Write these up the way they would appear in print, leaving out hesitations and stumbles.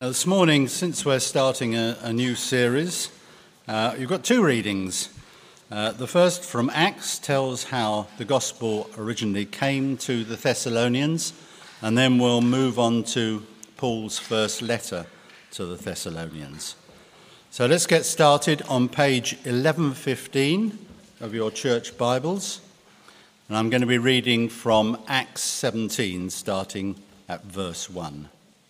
This morning, since we're starting a new series, you've got two readings. The first from Acts tells how the gospel originally came to the Thessalonians, and then we'll move on to Paul's first letter to the Thessalonians. So let's get started on page 1115 of your church Bibles, and I'm going to be reading from Acts 17, starting at verse 1.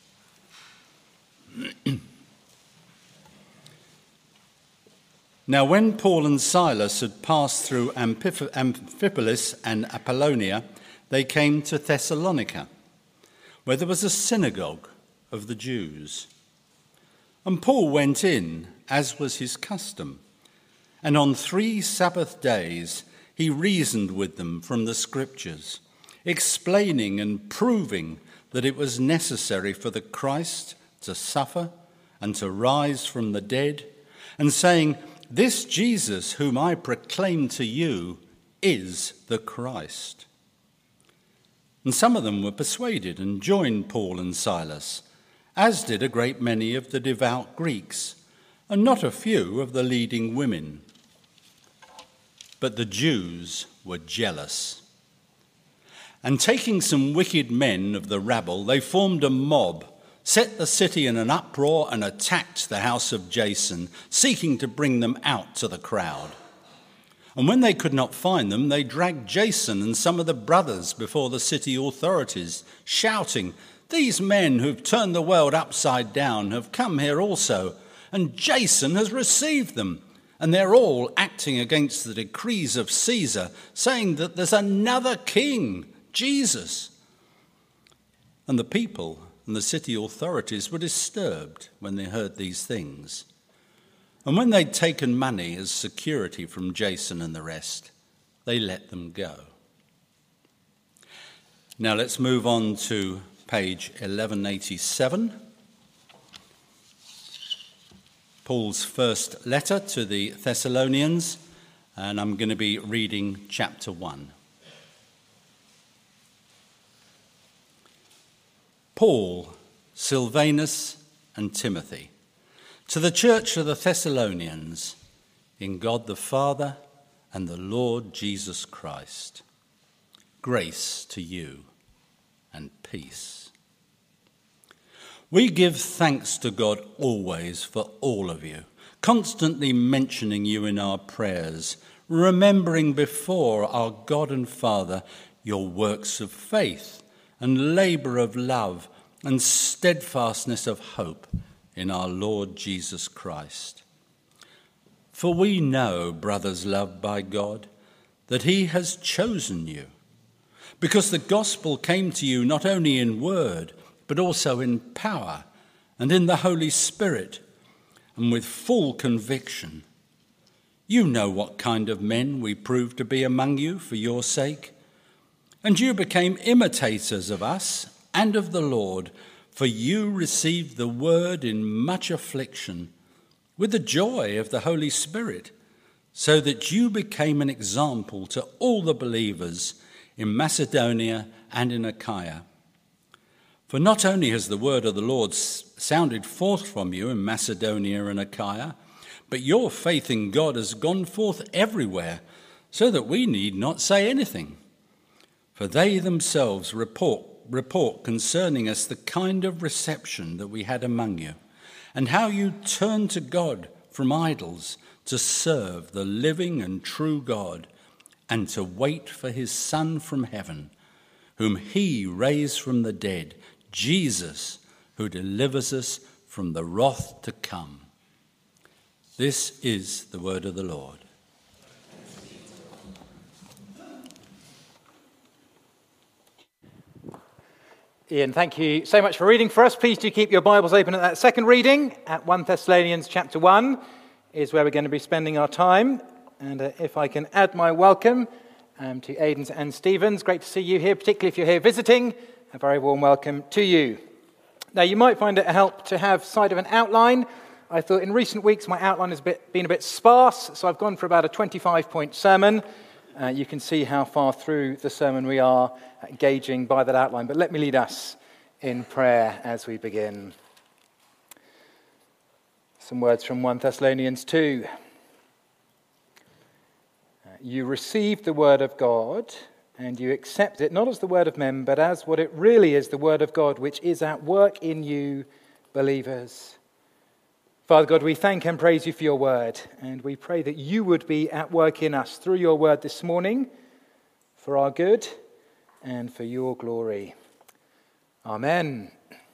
Now when Paul and Silas had passed through Amphipolis and Apollonia, they came to Thessalonica, where there was a synagogue of the Jews. And Paul went in, as was his custom, and on 3 Sabbath days he reasoned with them from the Scriptures, explaining and proving that it was necessary for the Christ to suffer and to rise from the dead, and saying, "This Jesus whom I proclaim to you is the Christ." And some of them were persuaded and joined Paul and Silas, as did a great many of the devout Greeks, and not a few of the leading women. But the Jews were jealous. And taking some wicked men of the rabble, they formed a mob, set the city in an uproar, and attacked the house of Jason, seeking to bring them out to the crowd. And when they could not find them, they dragged Jason and some of the brothers before the city authorities, shouting, "These men who've turned the world upside down have come here also, and Jason has received them. And they're all acting against the decrees of Caesar, saying that there's another king, Jesus." And the people and the city authorities were disturbed when they heard these things. And when they'd taken money as security from Jason and the rest, they let them go. Now let's move on to page 1187. Paul's first letter to the Thessalonians, and I'm going to be reading chapter 1. Paul, Silvanus, and Timothy, to the church of the Thessalonians, in God the Father and the Lord Jesus Christ, grace to you and peace. We give thanks to God always for all of you, constantly mentioning you in our prayers, remembering before our God and Father your works of faith and labour of love and steadfastness of hope in our Lord Jesus Christ. For we know, brothers loved by God, that he has chosen you, because the gospel came to you not only in word, but also in power and in the Holy Spirit, and with full conviction. You know what kind of men we proved to be among you for your sake. And you became imitators of us and of the Lord, for you received the word in much affliction, with the joy of the Holy Spirit, so that you became an example to all the believers in Macedonia and in Achaia. For not only has the word of the Lord sounded forth from you in Macedonia and Achaia, but your faith in God has gone forth everywhere, so that we need not say anything. For they themselves report concerning us the kind of reception that we had among you, and how you turned to God from idols to serve the living and true God, and to wait for his Son from heaven, whom he raised from the dead, Jesus, who delivers us from the wrath to come. This is the word of the Lord. Ian, thank you so much for reading for us. Please do keep your Bibles open at that second reading at 1 Thessalonians chapter 1 is where we're going to be spending our time. And if I can add my welcome to Aidan's and Stephen's. Great to see you here, particularly if you're here visiting. A very warm welcome to you. Now, you might find it a help to have sight of an outline. I thought in recent weeks my outline has been a bit sparse, so I've gone for about a 25-point sermon. You can see how far through the sermon we are gauging by that outline. But let me lead us in prayer as we begin. Some words from 1 Thessalonians 2. You received the word of God, and you accept it not as the word of men, but as what it really is, the word of God, which is at work in you, believers. Father God, we thank and praise you for your word, and we pray that you would be at work in us through your word this morning, for our good and for your glory. Amen.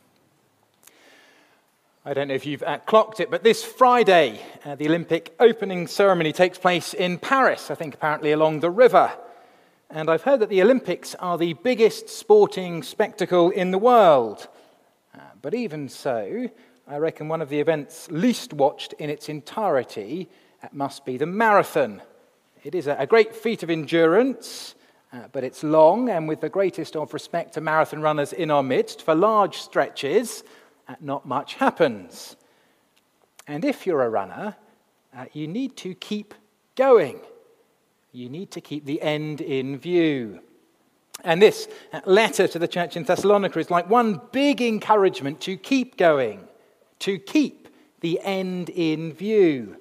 I don't know if you've clocked it, but this Friday, the Olympic opening ceremony takes place in Paris, I think apparently along the river. And I've heard that the Olympics are the biggest sporting spectacle in the world. But even so, I reckon one of the events least watched in its entirety must be the marathon. It is a great feat of endurance, but it's long, and with the greatest of respect to marathon runners in our midst, for large stretches, not much happens. And if you're a runner, you need to keep going. You need to keep the end in view. And this letter to the church in Thessalonica is like one big encouragement to keep going, to keep the end in view.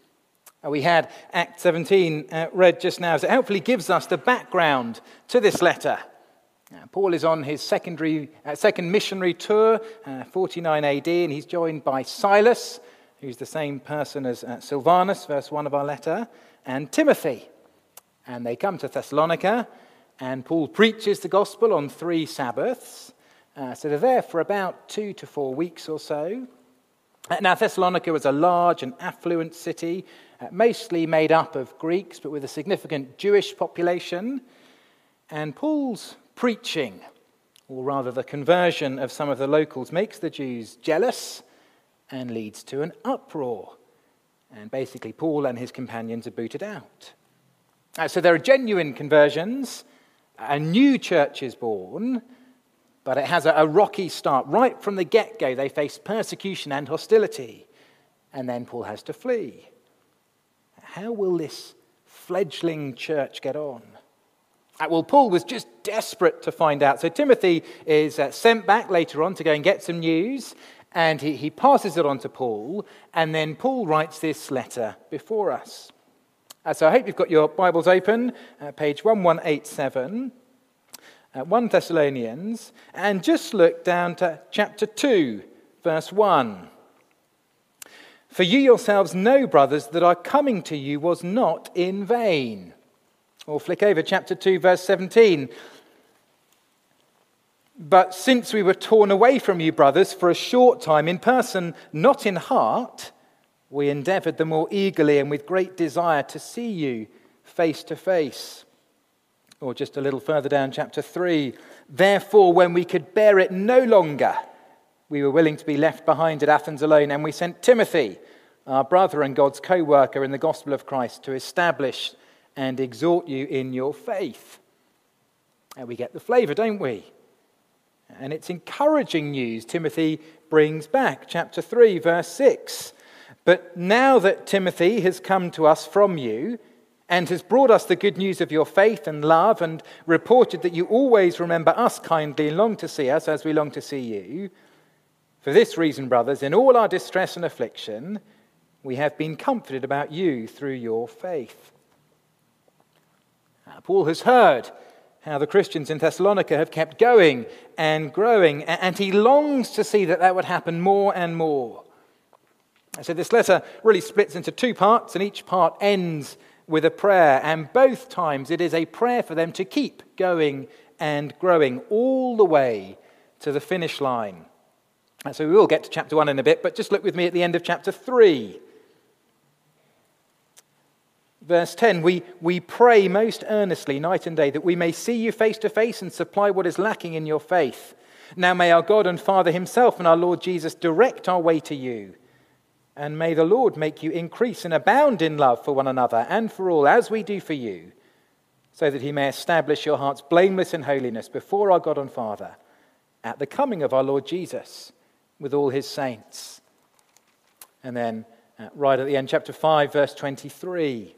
We had Acts 17 read just now, so it helpfully gives us the background to this letter. Paul is on his second missionary tour, 49 AD, and he's joined by Silas, who's the same person as Silvanus, verse 1 of our letter, and Timothy. And they come to Thessalonica, and Paul preaches the gospel on 3 Sabbaths. So they're there for about 2 to 4 weeks or so. Now, Thessalonica was a large and affluent city, mostly made up of Greeks, but with a significant Jewish population. And Paul's preaching, or rather the conversion of some of the locals, makes the Jews jealous and leads to an uproar. And basically, Paul and his companions are booted out. So there are genuine conversions, a new church is born, but it has a rocky start. Right from the get-go, they face persecution and hostility, and then Paul has to flee. How will this fledgling church get on? Well, Paul was just desperate to find out. So Timothy is sent back later on to go and get some news, and he passes it on to Paul, and then Paul writes this letter before us. So I hope you've got your Bibles open, page 1187, 1 Thessalonians, and just look down to chapter 2, verse 1. For you yourselves know, brothers, that our coming to you was not in vain. Or flick over chapter 2, verse 17. But since we were torn away from you, brothers, for a short time in person, not in heart, we endeavored the more eagerly and with great desire to see you face to face. Or just a little further down, chapter 3. Therefore, when we could bear it no longer, we were willing to be left behind at Athens alone, and we sent Timothy, our brother and God's co-worker in the gospel of Christ, to establish and exhort you in your faith. And we get the flavour, don't we? And it's encouraging news Timothy brings back. Chapter 3, verse 6. But now that Timothy has come to us from you and has brought us the good news of your faith and love and reported that you always remember us kindly and long to see us as we long to see you, for this reason, brothers, in all our distress and affliction, we have been comforted about you through your faith. Paul has heard how the Christians in Thessalonica have kept going and growing, and he longs to see that would happen more and more. So this letter really splits into 2 parts, and each part ends with a prayer, and both times it is a prayer for them to keep going and growing all the way to the finish line. So we will get to chapter 1 in a bit, but just look with me at the end of chapter 3. Verse 10, we pray most earnestly night and day that we may see you face to face and supply what is lacking in your faith. Now may our God and Father himself and our Lord Jesus direct our way to you. And may the Lord make you increase and abound in love for one another and for all, as we do for you, so that he may establish your hearts blameless in holiness before our God and Father at the coming of our Lord Jesus with all his saints. And then right at the end, chapter 5, verse 23.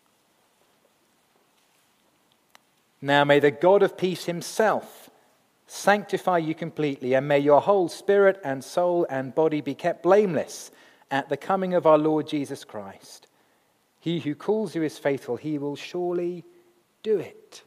Now may the God of peace himself sanctify you completely, and may your whole spirit and soul and body be kept blameless at the coming of our Lord Jesus Christ. He who calls you is faithful. He will surely do it.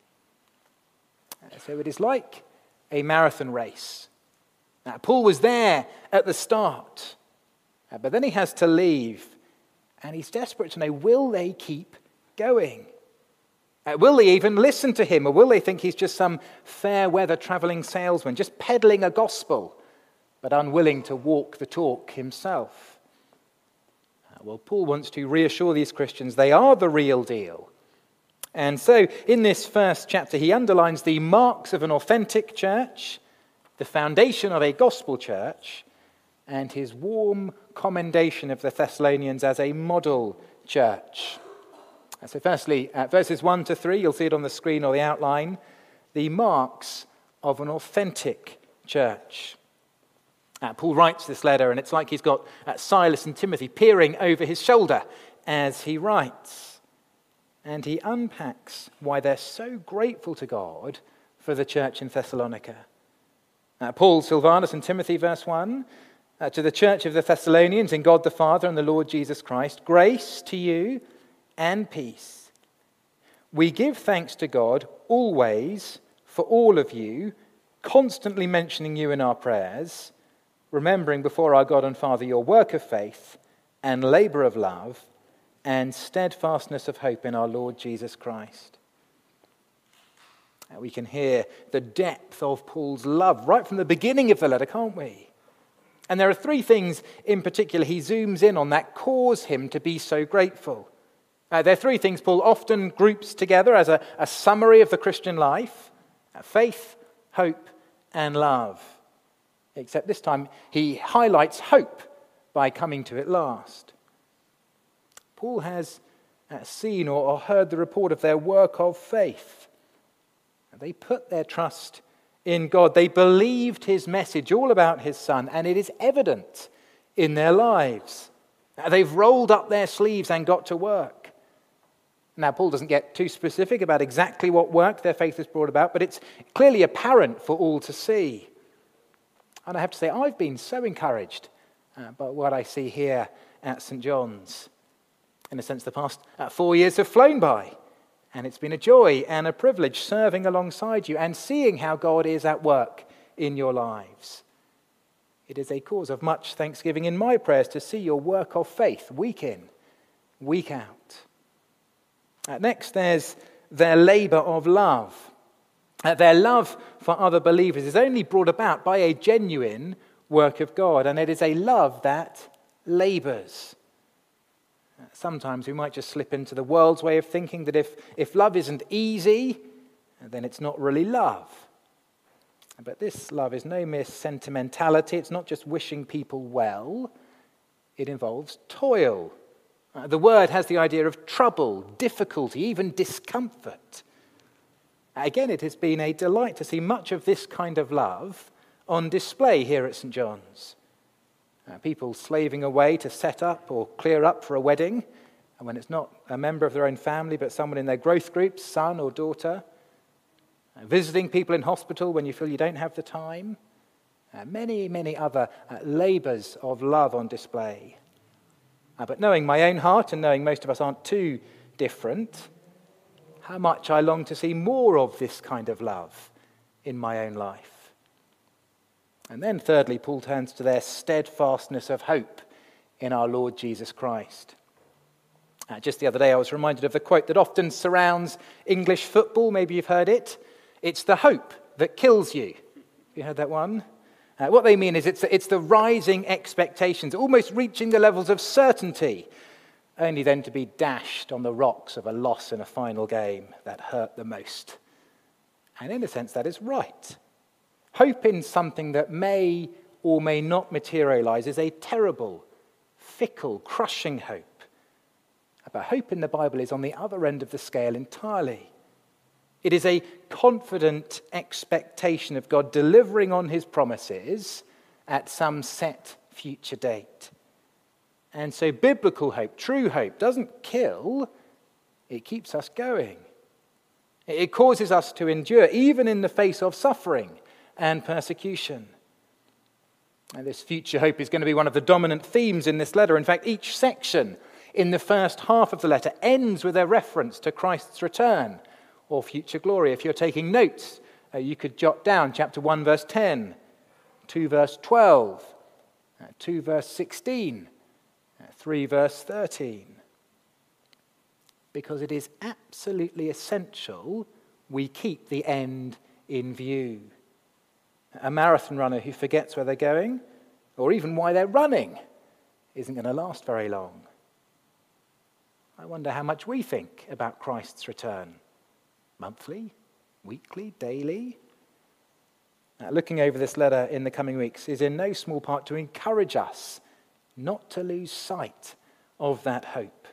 So it is like a marathon race. Now, Paul was there at the start, but then he has to leave, and he's desperate to know, will they keep going? Will they even listen to him, or will they think he's just some fair-weather traveling salesman, just peddling a gospel, but unwilling to walk the talk himself? Well, Paul wants to reassure these Christians they are the real deal. And so, in this first chapter, he underlines the marks of an authentic church, the foundation of a gospel church, and his warm commendation of the Thessalonians as a model church. So firstly, verses 1 to 3, you'll see it on the screen or the outline, the marks of an authentic church. Paul writes this letter, and it's like he's got Silas and Timothy peering over his shoulder as he writes. And he unpacks why they're so grateful to God for the church in Thessalonica. Paul, Silvanus, and Timothy, verse 1, to the church of the Thessalonians in God the Father and the Lord Jesus Christ, grace to you and peace. We give thanks to God always for all of you, constantly mentioning you in our prayers, remembering before our God and Father your work of faith and labor of love and steadfastness of hope in our Lord Jesus Christ. We can hear the depth of Paul's love right from the beginning of the letter, can't we? And there are three things in particular he zooms in on that cause him to be so grateful. There are three things Paul often groups together as a summary of the Christian life: faith, hope, and love. Except this time he highlights hope by coming to it last. Paul has seen or heard the report of their work of faith. They put their trust in God. They believed his message all about his Son, and it is evident in their lives. They've rolled up their sleeves and got to work. Now, Paul doesn't get too specific about exactly what work their faith has brought about, but it's clearly apparent for all to see. And I have to say, I've been so encouraged by what I see here at St. John's. In a sense, the past 4 years have flown by, and it's been a joy and a privilege serving alongside you and seeing how God is at work in your lives. It is a cause of much thanksgiving in my prayers to see your work of faith week in, week out. Next, there's their labor of love. Their love for other believers is only brought about by a genuine work of God, and it is a love that labors. Sometimes we might just slip into the world's way of thinking that if love isn't easy, then it's not really love. But this love is no mere sentimentality. It's not just wishing people well. It involves toil. The word has the idea of trouble, difficulty, even discomfort. Again, it has been a delight to see much of this kind of love on display here at St. John's. People slaving away to set up or clear up for a wedding, and when it's not a member of their own family but someone in their growth group, son or daughter. Visiting people in hospital when you feel you don't have the time. Many, many other labors of love on display. But knowing my own heart and knowing most of us aren't too different, how much I long to see more of this kind of love in my own life. And then thirdly, Paul turns to their steadfastness of hope in our Lord Jesus Christ. Just the other day I was reminded of the quote that often surrounds English football. Maybe you've heard it. It's the hope that kills you. Have you heard that one? What they mean is it's the rising expectations, almost reaching the levels of certainty, only then to be dashed on the rocks of a loss in a final game that hurt the most. And in a sense, that is right. Hope in something that may or may not materialize is a terrible, fickle, crushing hope. But hope in the Bible is on the other end of the scale entirely. It is a confident expectation of God delivering on his promises at some set future date. And so biblical hope, true hope, doesn't kill, it keeps us going. It causes us to endure, even in the face of suffering, and persecution. And this future hope is going to be one of the dominant themes in this letter. In fact, each section in the first half of the letter ends with a reference to Christ's return or future glory. If you're taking notes, you could jot down chapter 1, verse 10, 2, verse 12, 2, verse 16, 3, verse 13. Because it is absolutely essential we keep the end in view. A marathon runner who forgets where they're going, or even why they're running, isn't going to last very long. I wonder how much we think about Christ's return. Monthly, weekly, daily? Looking over this letter in the coming weeks is in no small part to encourage us not to lose sight of that hope.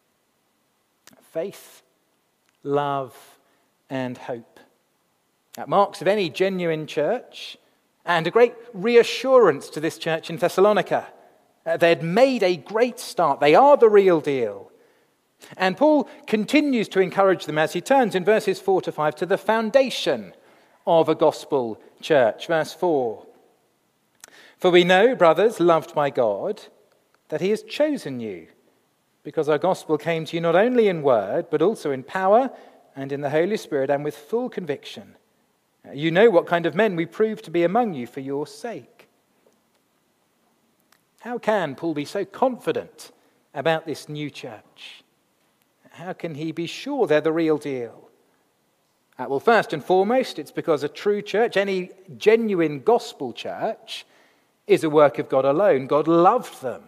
Faith, love, and hope. Marks of any genuine church, and a great reassurance to this church in Thessalonica. They'd made a great start. They are the real deal. And Paul continues to encourage them as he turns in verses 4 to 5 to the foundation of a gospel church. Verse 4. For we know, brothers, loved by God, that he has chosen you, because our gospel came to you not only in word, but also in power and in the Holy Spirit and with full conviction. You know what kind of men we proved to be among you for your sake. How can Paul be so confident about this new church? How can he be sure they're the real deal? Well, first and foremost, it's because a true church, any genuine gospel church, is a work of God alone. God loved them.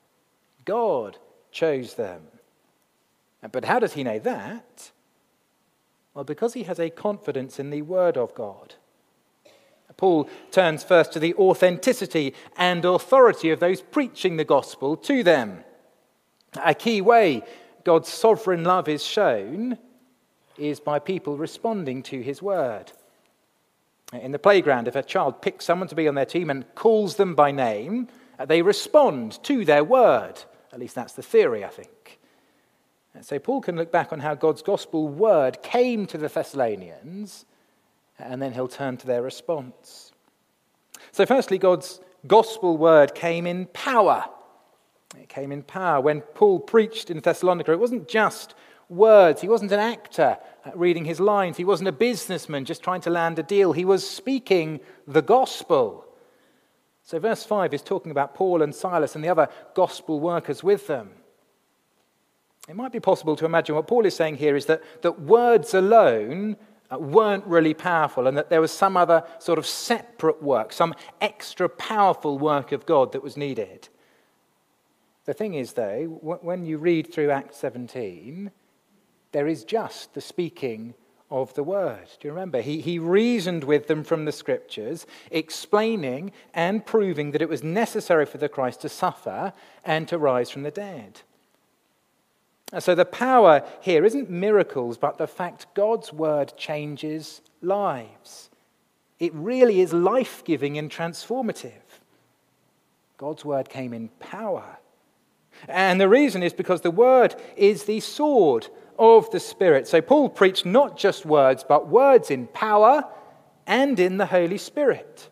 God chose them. But how does he know that? Well, because he has a confidence in the word of God. Paul turns first to the authenticity and authority of those preaching the gospel to them. A key way God's sovereign love is shown is by people responding to his word. In the playground, if a child picks someone to be on their team and calls them by name, they respond to their word. At least that's the theory, I think. So Paul can look back on how God's gospel word came to the Thessalonians, and then he'll turn to their response. So firstly, God's gospel word came in power. It came in power. When Paul preached in Thessalonica, it wasn't just words. He wasn't an actor reading his lines. He wasn't a businessman just trying to land a deal. He was speaking the gospel. So verse 5 is talking about Paul and Silas and the other gospel workers with them. It might be possible to imagine what Paul is saying here is that words alone weren't really powerful, and that there was some other sort of separate work, some extra powerful work of God that was needed. The thing is, though, when you read through Acts 17, there is just the speaking of the word. Do you remember? He reasoned with them from the scriptures, explaining and proving that it was necessary for the Christ to suffer and to rise from the dead. So the power here isn't miracles, but the fact God's word changes lives. It really is life-giving and transformative. God's word came in power. And the reason is because the word is the sword of the Spirit. So Paul preached not just words, but words in power and in the Holy Spirit.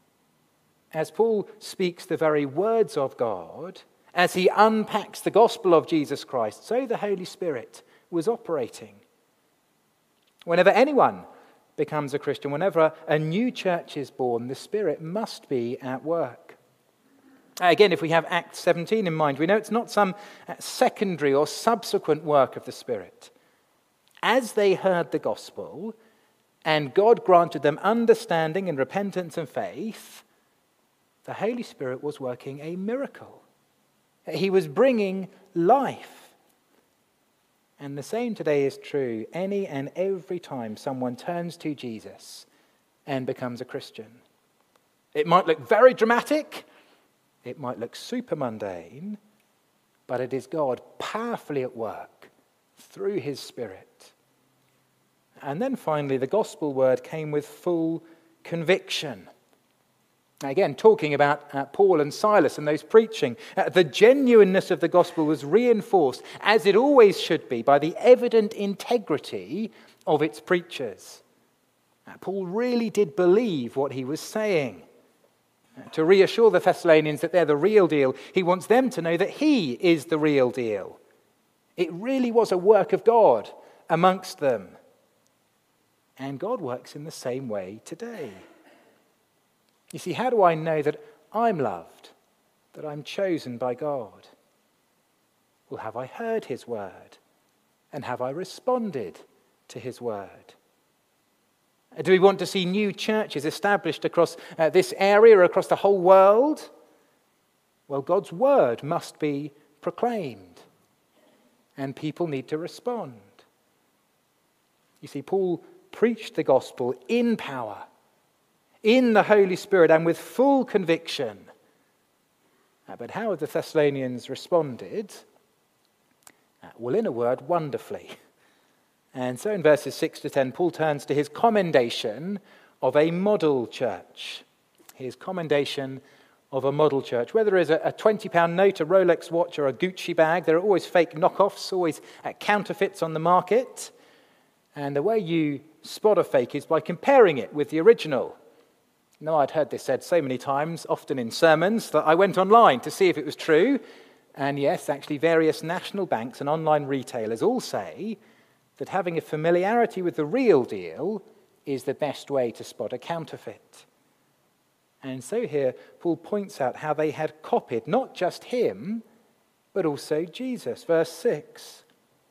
As Paul speaks the very words of God, as he unpacks the gospel of Jesus Christ, so the Holy Spirit was operating. Whenever anyone becomes a Christian, whenever a new church is born, the Spirit must be at work. Again, if we have Acts 17 in mind, we know it's not some secondary or subsequent work of the Spirit. As they heard the gospel, and God granted them understanding and repentance and faith, the Holy Spirit was working a miracle. He was bringing life. And the same today is true any and every time someone turns to Jesus and becomes a Christian. It might look very dramatic. It might look super mundane, but it is God powerfully at work through his Spirit. And then finally, the gospel word came with full conviction. Again, talking about Paul and Silas and those preaching, the genuineness of the gospel was reinforced, as it always should be, by the evident integrity of its preachers. Paul really did believe what he was saying. To reassure the Thessalonians that they're the real deal, he wants them to know that he is the real deal. It really was a work of God amongst them. And God works in the same way today. You see, how do I know that I'm loved, that I'm chosen by God? Well, have I heard his word? And have I responded to his word? Do we want to see new churches established across this area or across the whole world? Well, God's word must be proclaimed, and people need to respond. You see, Paul preached the gospel in power, in the Holy Spirit, and with full conviction. But how have the Thessalonians responded? Well, in a word, wonderfully. And so in verses 6 to 10, Paul turns to his commendation of a model church. His commendation of a model church. Whether it's a £20 note, a Rolex watch, or a Gucci bag, there are always fake knockoffs, always counterfeits on the market. And the way you spot a fake is by comparing it with the original. Now, I'd heard this said so many times, often in sermons, that I went online to see if it was true. And yes, actually, various national banks and online retailers all say that having a familiarity with the real deal is the best way to spot a counterfeit. And so here, Paul points out how they had copied not just him, but also Jesus. Verse 6.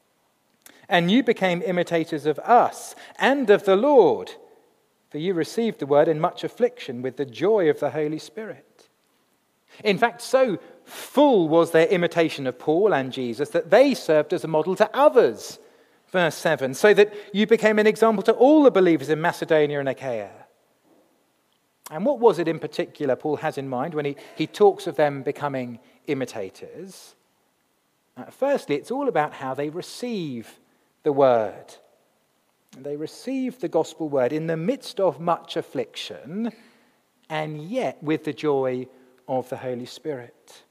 And you became imitators of us and of the Lord, for you received the word in much affliction with the joy of the Holy Spirit. In fact, so full was their imitation of Paul and Jesus that they served as a model to others. Verse 7, so that you became an example to all the believers in Macedonia and Achaia. And what was it in particular Paul has in mind when he talks of them becoming imitators? Firstly, it's all about how they receive the word. They receive the gospel word in the midst of much affliction, and yet with the joy of the Holy Spirit.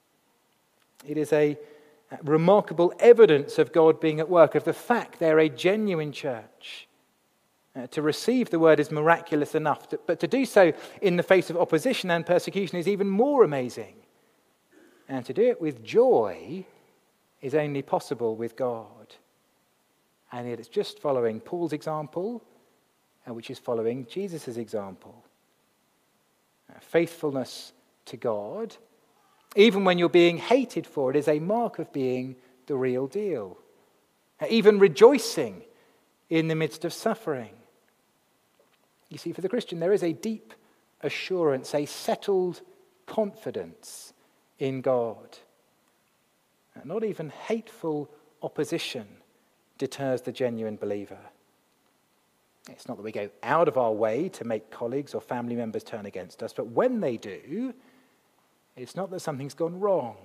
It is a remarkable evidence of God being at work, of the fact they're a genuine church. To receive the word is miraculous enough, but to do so in the face of opposition and persecution is even more amazing. And to do it with joy is only possible with God. And yet it's just following Paul's example, which is following Jesus' example. Faithfulness to God, even when you're being hated for it, is a mark of being the real deal. Even rejoicing in the midst of suffering. You see, for the Christian, there is a deep assurance, a settled confidence in God. Not even hateful opposition deters the genuine believer. It's not that we go out of our way to make colleagues or family members turn against us, but when they do, it's not that something's gone wrong.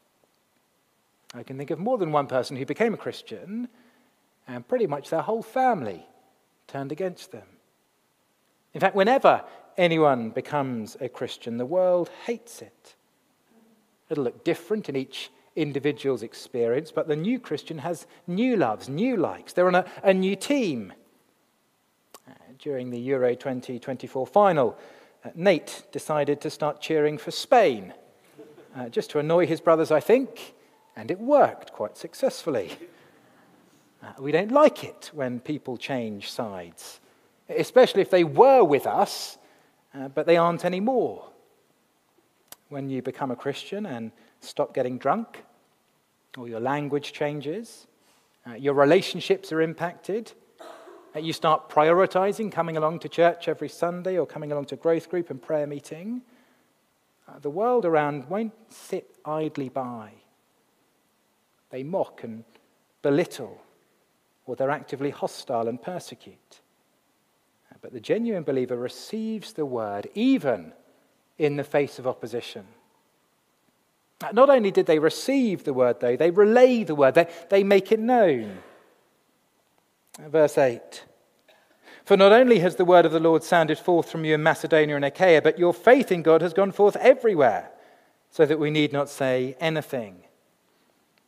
I can think of more than one person who became a Christian and pretty much their whole family turned against them. In fact, whenever anyone becomes a Christian, the world hates it. It'll look different in each individual's experience, but the new Christian has new loves, new likes. They're on a new team. During the Euro 2024 final, Nate decided to start cheering for Spain, just to annoy his brothers, I think, and it worked quite successfully. We don't like it when people change sides, especially if they were with us, but they aren't anymore. When you become a Christian and stop getting drunk, or your language changes, your relationships are impacted, you start prioritizing coming along to church every Sunday or coming along to growth group and prayer meeting, the world around won't sit idly by. They mock and belittle, or they're actively hostile and persecute. But the genuine believer receives the word even in the face of opposition. Not only did they receive the word, though, they relay the word, they make it known. Verse 8. For not only has the word of the Lord sounded forth from you in Macedonia and Achaia, but your faith in God has gone forth everywhere, so that we need not say anything.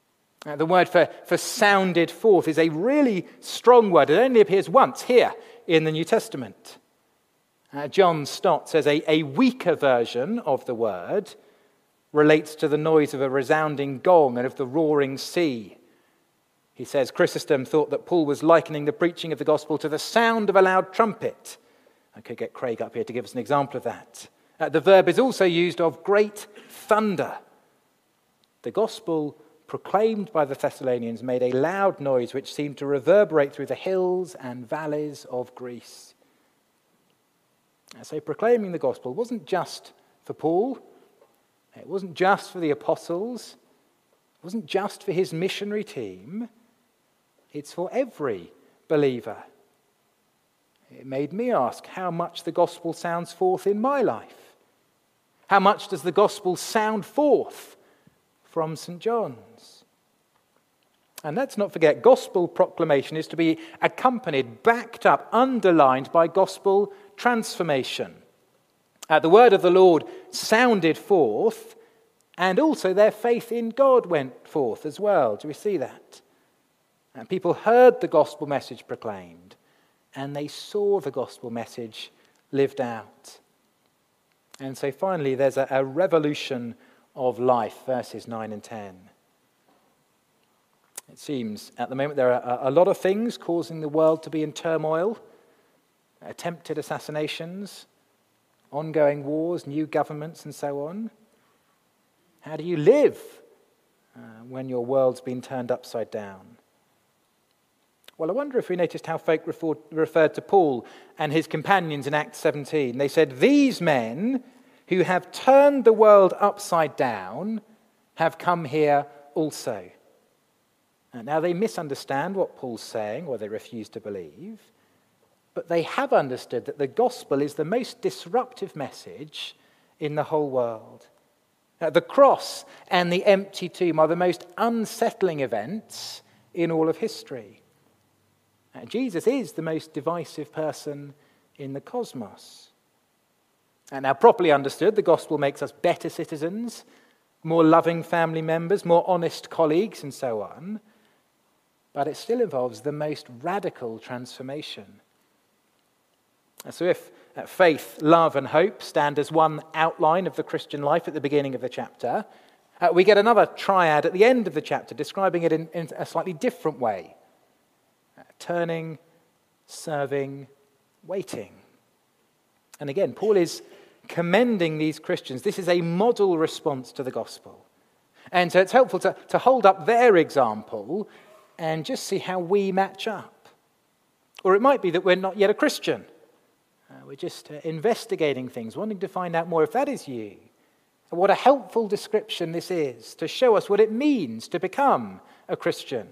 The word for sounded forth is a really strong word. It only appears once here in the New Testament. John Stott says a weaker version of the word relates to the noise of a resounding gong and of the roaring sea. He says Chrysostom thought that Paul was likening the preaching of the gospel to the sound of a loud trumpet. I could get Craig up here to give us an example of that. The verb is also used of great thunder. The gospel proclaimed by the Thessalonians made a loud noise which seemed to reverberate through the hills and valleys of Greece. So proclaiming the gospel wasn't just for Paul, it wasn't just for the apostles, it wasn't just for his missionary team, it's for every believer. It made me ask how much the gospel sounds forth in my life. How much does the gospel sound forth from St. John's? And let's not forget, gospel proclamation is to be accompanied, backed up, underlined by gospel transformation. The word of the Lord sounded forth, and also their faith in God went forth as well. Do we see that? And people heard the gospel message proclaimed, and they saw the gospel message lived out. And so finally, there's a revolution of life, verses 9 and 10. It seems at the moment there are a lot of things causing the world to be in turmoil. Attempted assassinations, ongoing wars, new governments, and so on. How do you live when your world's been turned upside down? Well, I wonder if we noticed how folk referred to Paul and his companions in Acts 17. They said, "These men who have turned the world upside down have come here also." And now they misunderstand what Paul's saying, or they refuse to believe. But they have understood that the gospel is the most disruptive message in the whole world. The cross and the empty tomb are the most unsettling events in all of history. Jesus is the most divisive person in the cosmos. And now, properly understood, the gospel makes us better citizens, more loving family members, more honest colleagues, and so on. But it still involves the most radical transformation. So if faith, love, and hope stand as one outline of the Christian life at the beginning of the chapter, we get another triad at the end of the chapter, describing it in a slightly different way. Turning, serving, waiting. And again, Paul is commending these Christians. This is a model response to the gospel. And so it's helpful to hold up their example and just see how we match up. Or it might be that we're not yet a Christian. We're just investigating things, wanting to find out more. If that is you, what a helpful description this is to show us what it means to become a Christian.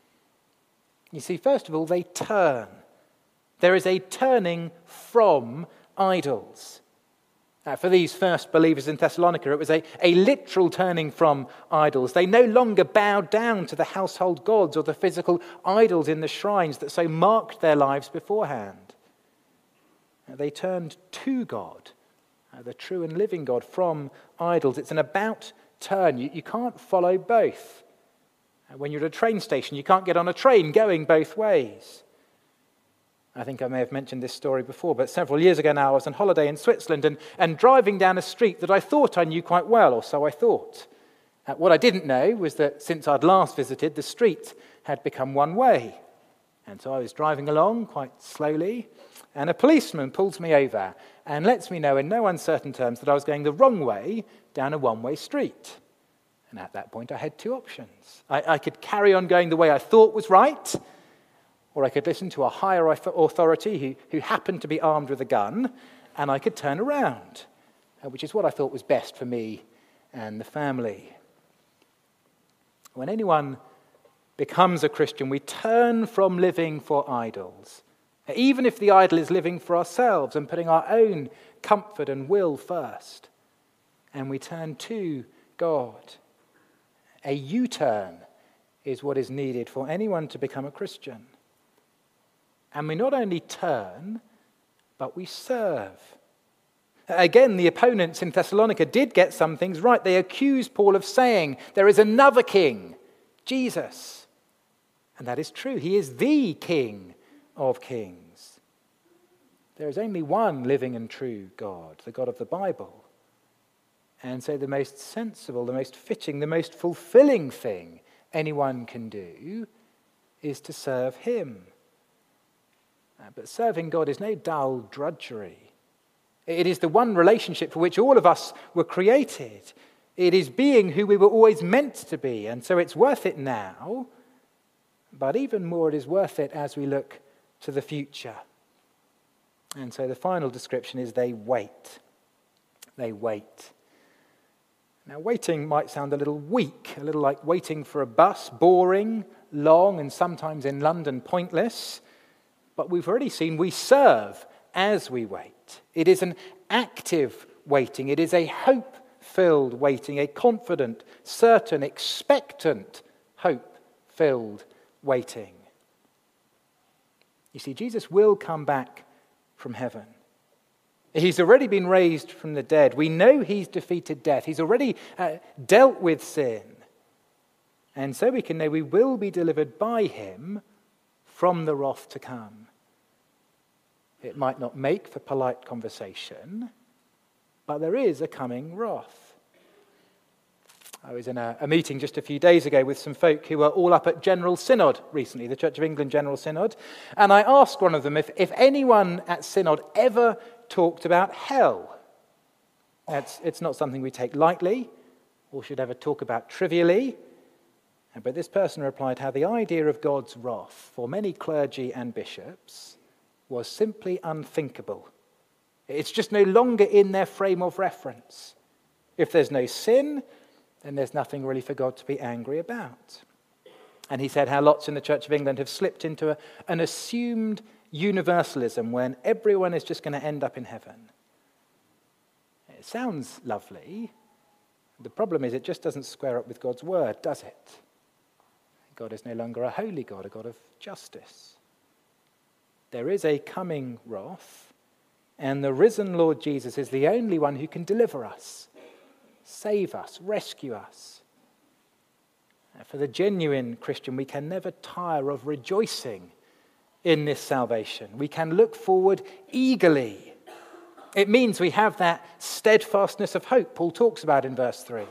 You see, first of all, they turn. There is a turning from idols. For these first believers in Thessalonica, it was a literal turning from idols. They no longer bowed down to the household gods or the physical idols in the shrines that so marked their lives beforehand. They turned to God, the true and living God, from idols. It's an about turn. You can't follow both. When you're at a train station, you can't get on a train going both ways. I think I may have mentioned this story before, but several years ago now I was on holiday in Switzerland and driving down a street that I thought I knew quite well, or so I thought. What I didn't know was that since I'd last visited, the street had become one way. And so I was driving along quite slowly, and a policeman pulls me over and lets me know in no uncertain terms that I was going the wrong way down a one-way street. And at that point I had two options. I could carry on going the way I thought was right, or I could listen to a higher authority who happened to be armed with a gun, and I could turn around, which is what I thought was best for me and the family. When anyone becomes a Christian, we turn from living for idols, even if the idol is living for ourselves and putting our own comfort and will first, and we turn to God. A U-turn is what is needed for anyone to become a Christian. And we not only turn, but we serve. Again, the opponents in Thessalonica did get some things right. They accused Paul of saying there is another king, Jesus. And that is true. He is the King of Kings. There is only one living and true God, the God of the Bible. And so the most sensible, the most fitting, the most fulfilling thing anyone can do is to serve him. But serving God is no dull drudgery. It is the one relationship for which all of us were created. It is being who we were always meant to be, and so it's worth it now, but even more it is worth it as we look to the future. And so the final description is they wait. They wait. Now, waiting might sound a little weak, a little like waiting for a bus, boring, long, and sometimes in London pointless. But we've already seen we serve as we wait. It is an active waiting. It is a hope-filled waiting, a confident, certain, expectant, hope-filled waiting. You see, Jesus will come back from heaven. He's already been raised from the dead. We know he's defeated death. He's already dealt with sin. And so we can know we will be delivered by him from the wrath to come. It might not make for polite conversation, but there is a coming wrath. I was in a meeting just a few days ago with some folk who were all up at General Synod recently, the Church of England General Synod, and I asked one of them if anyone at Synod ever talked about hell. It's not something we take lightly or should ever talk about trivially. But this person replied how the idea of God's wrath for many clergy and bishops was simply unthinkable. It's just no longer in their frame of reference. If there's no sin, then there's nothing really for God to be angry about. And he said how lots in the Church of England have slipped into an assumed universalism when everyone is just going to end up in heaven. It sounds lovely. The problem is it just doesn't square up with God's word, does it? God is no longer a holy God, a God of justice. There is a coming wrath, and the risen Lord Jesus is the only one who can deliver us, save us, rescue us. For the genuine Christian, we can never tire of rejoicing in this salvation. We can look forward eagerly. It means we have that steadfastness of hope Paul talks about in verse 3.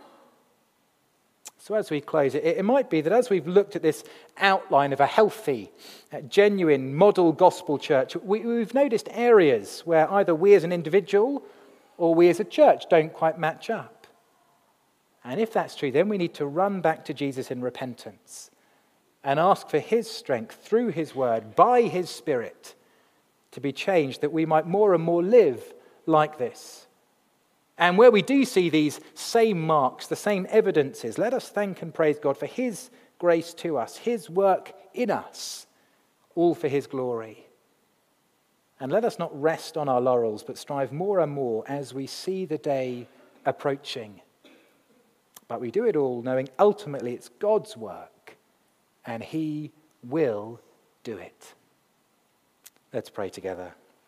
So as we close, it might be that as we've looked at this outline of a healthy, genuine, model gospel church, we've noticed areas where either we as an individual or we as a church don't quite match up. And if that's true, then we need to run back to Jesus in repentance and ask for his strength through his word, by his Spirit, to be changed, that we might more and more live like this. And where we do see these same marks, the same evidences, let us thank and praise God for his grace to us, his work in us, all for his glory. And let us not rest on our laurels, but strive more and more as we see the day approaching. But we do it all knowing ultimately it's God's work, and he will do it. Let's pray together.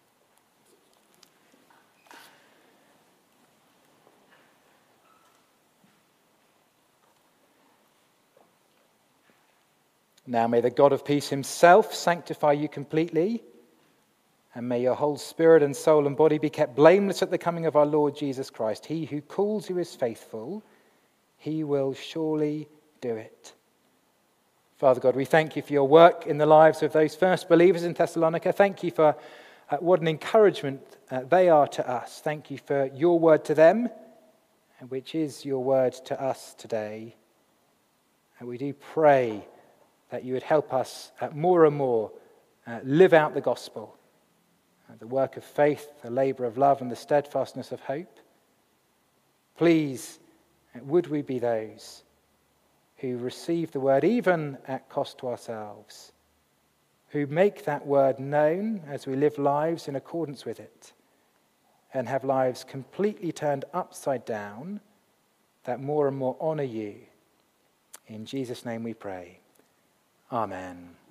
Now may the God of peace himself sanctify you completely, and may your whole spirit and soul and body be kept blameless at the coming of our Lord Jesus Christ. He who calls you is faithful. He will surely do it. Father God, we thank you for your work in the lives of those first believers in Thessalonica. Thank you for what an encouragement they are to us. Thank you for your word to them, which is your word to us today. And we do pray that you would help us more and more live out the gospel, the work of faith, the labor of love, and the steadfastness of hope. Please, would we be those who receive the word even at cost to ourselves, who make that word known as we live lives in accordance with it, and have lives completely turned upside down that more and more honor you. In Jesus' name we pray. Amen.